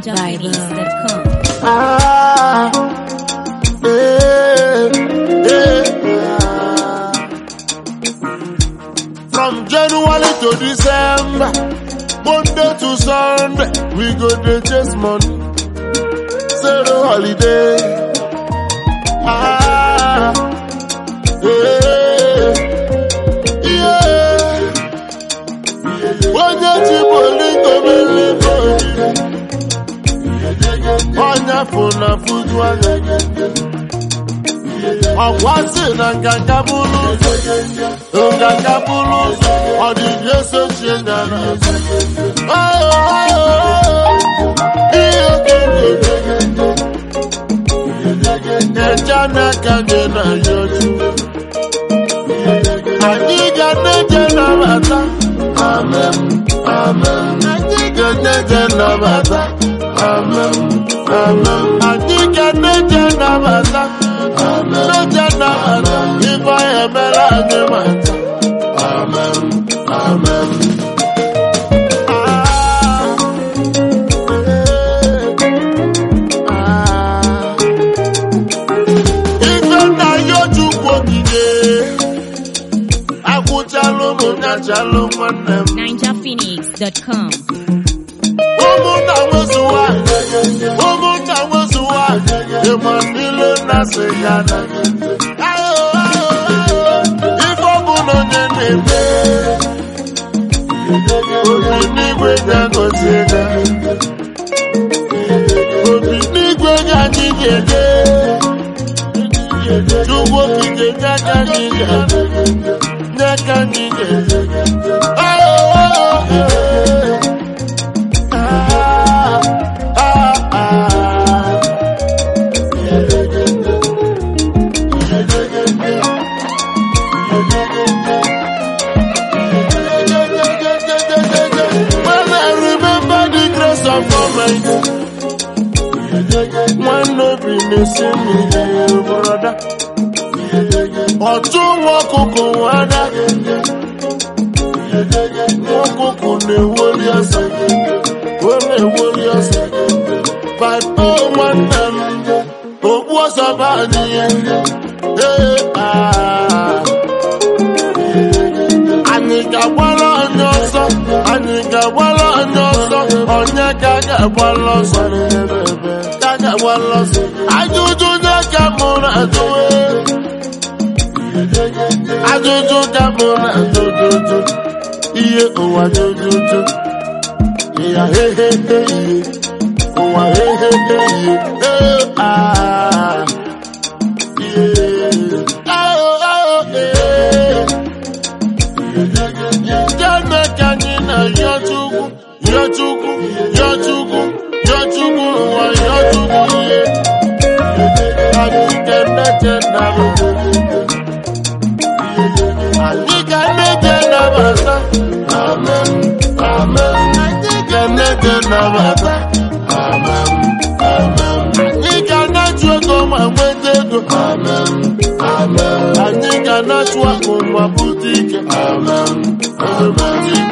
NinjaPhoenix.com. From January to December, Monday to Sunday, we go to chase money. Zero holiday. Onye chiboli komele boli, onye funa futu anya. Ọkwasị na nganga bulu, nganga bulu, ọdịdị esochie nyara. Ihe kere eja n'aka gị na yoju. Anyị ga na-eje nabata. Amen, amen. Anyị ga na-eje nabata. Amen, amen. Anyị ga na-eje nabata. Na-eje nabata. Ife anyị emere anyị mata. Amen, amen. Ife na yoju kwogide. NinjaPhoenix.com. Ụmụnna nwezuwa ịmanile na sigana. Ife ọbụla onye na-eme obi n'igwe ga-agozi ga. Obi n'igwe ga-anyị ga-ede. Chukwu okike ga-aga anyị ga-ede. N'aka anyị ga-ede. When I remember the grace of Almighty, one no be missing me, brother. Ọtún wọn kúkú wádà, wọn kúkú lè wọlé ọ̀sán, wọ́n lè wọlé ọ̀sán. Bàbá wọn nà mí, òkú ọ̀sán bá nìyẹn. Anyị ga-agbara onye ọsọ, anyị ga-agbara onye ọsọ, onye ka ga-agbara ọsọ, ka ga-agbara ọsọ. Ajụjụ nye ka mụ na-ajụwe, ajụjụ ka mụ na-ajụjụ, ihe ụwa jụjụjụ, ya hehehe ihe, ụwa hehehe ihe, Yochukwu, ụwa Yochukwu ihe. Anyị ga-emeje nabata. Anyị ga-emeje nabata. Amen, amen. Anyị ga-emeje nabata. Amen, amen. Anyị ga-anachu ego ma nweta ego. Amen, amen. Anyị ga-anachu akụ ma bute ike. Amen, amen.